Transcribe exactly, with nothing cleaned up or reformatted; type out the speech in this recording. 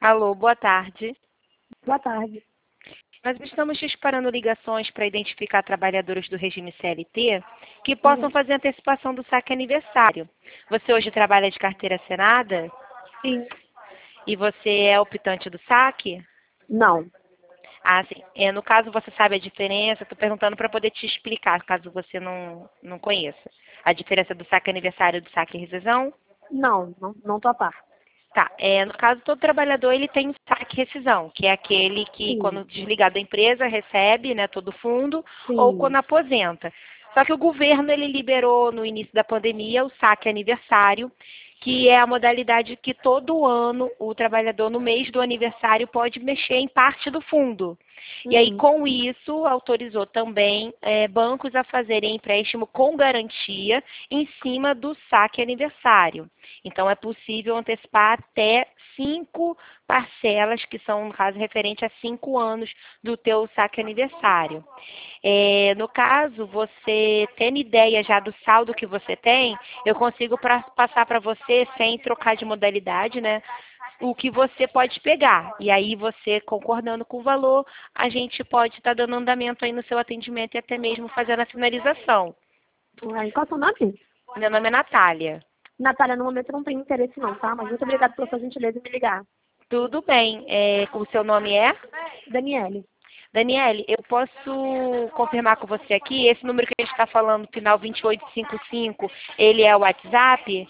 Alô, boa tarde. Boa tarde. Nós estamos disparando ligações para identificar trabalhadores do regime C L T que possam Uhum. fazer antecipação do saque aniversário. Você hoje trabalha de carteira assinada? Sim. E você é optante do saque? Não. Ah, sim. É, no caso, você sabe a diferença? Estou perguntando para poder te explicar, caso você não, não conheça. A diferença do saque aniversário e do saque rescisão? Não, não, não tô a par. Tá, é, no caso, todo trabalhador ele tem um saque rescisão, que é aquele que, Sim. quando desligado da empresa, recebe, né, todo o fundo, ou Sim. quando aposenta. Só que o governo ele liberou no início da pandemia o saque aniversário, que é a modalidade que todo ano o trabalhador, no mês do aniversário, pode mexer em parte do fundo. E aí, Uhum. com isso, autorizou também é, bancos a fazerem empréstimo com garantia em cima do saque aniversário. Então, é possível antecipar até cinco parcelas, que são, no caso, referente a cinco anos do teu saque aniversário. É, no caso, você tendo ideia já do saldo que você tem, eu consigo pra, passar para você, sem trocar de modalidade, né, o que você pode pegar. E aí, você concordando com o valor, a gente pode estar dando andamento aí no seu atendimento e até mesmo fazendo a finalização. Ai, qual é o seu nome? Meu nome é Natália. Natália, no momento eu não tenho interesse não, tá? Mas muito obrigada pela sua gentileza em me ligar. Tudo bem. É, o seu nome é? Daniele. Daniele, eu posso confirmar com você aqui, esse número que a gente está falando, final vinte e oito cinquenta e cinco, ele é o WhatsApp?